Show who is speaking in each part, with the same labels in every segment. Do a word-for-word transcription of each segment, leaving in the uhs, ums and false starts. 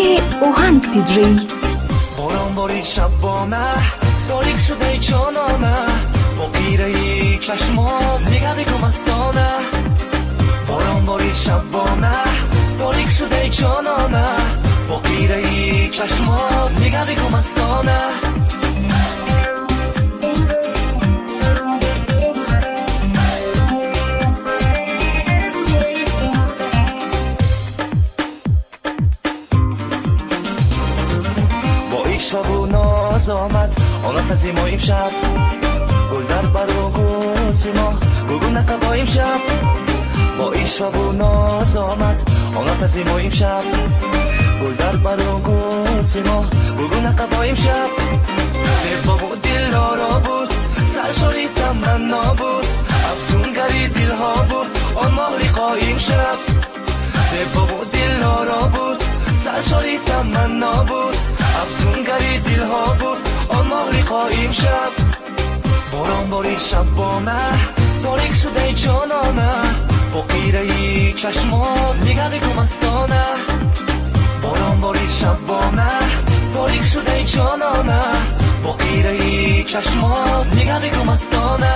Speaker 1: اوهنگ دیجی.
Speaker 2: باران بارید شبانه تاریک شده جانانه با گیره چشمات نگه بگو مستانه. باران بارید شبانه تاریک شده جانانه با گیره چشمات نگه بگو مستانه. شب و ناز آمد آمد از ما امشب گل در بر و گل سیما گلگل نقبا امشب با این شب و ناز آمد آمد از ما امشب گل در بر و گل سیما گلگل نقبا امشب زیبا بود دل آرا بود سرشاری تمنا بود افزونگری دل ها بود آن ماهی خواهیم شب زیبا بود دل آرا بود سرشاری تمنا بود افزونگری دل ها بود آن ماهی خواهیم شب. باران بارید شبانه تاریک شده جانانه با غیره چشمات نگه بگو مستانه. باران بارید شبانه تاریک شده جانانه با غیره چشمات نگه بگو مستانه.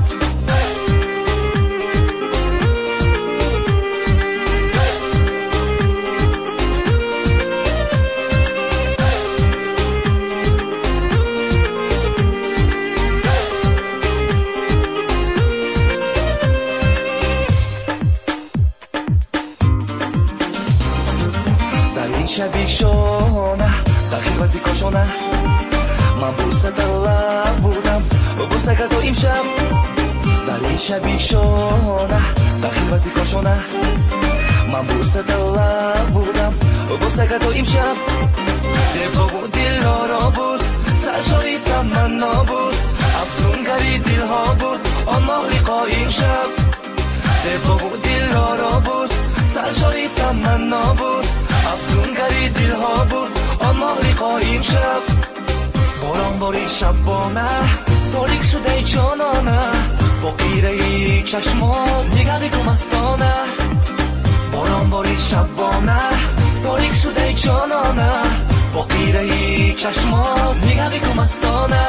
Speaker 2: شبیه شونه در خیواتی کاشونه من بورسه در لب بودم و بورسه که تو امشب در این شبیه شونه در خیواتی کاشونه من بورسه در لب بودم و بورسه که تو امشب زیبا بود دل آرا بود سرشاری تمنا بود افزونگری دل ها بود آن ماهی خواهیم شب زیبا بود دل آرا بود سرشاری تمنا بود افزونگری دل ها بود آن ماهی خواهیم شب. باران بارید شبانه تاریک شده جانانه با غیره چشمات نگه بگو مستانه. باران بارید شبانه تاریک شده جانانه با غیره چشمات نگه بگو مستانه.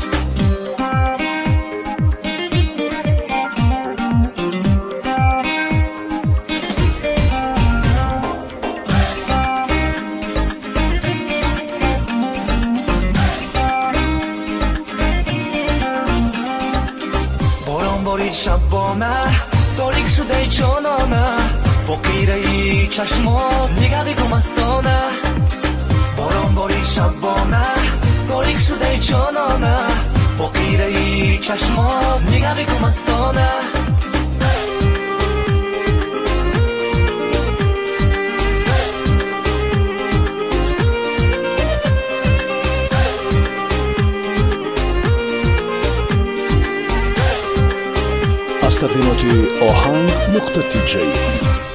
Speaker 2: شبانه تاریک شده جانانه با غیره چشمات نگه بگو مستانه. باران بارید شبانه تاریک شده جانانه با غیره چشمات نگه بگو مستانه.
Speaker 3: از تقدیمات آهنگ نقطه تی جی.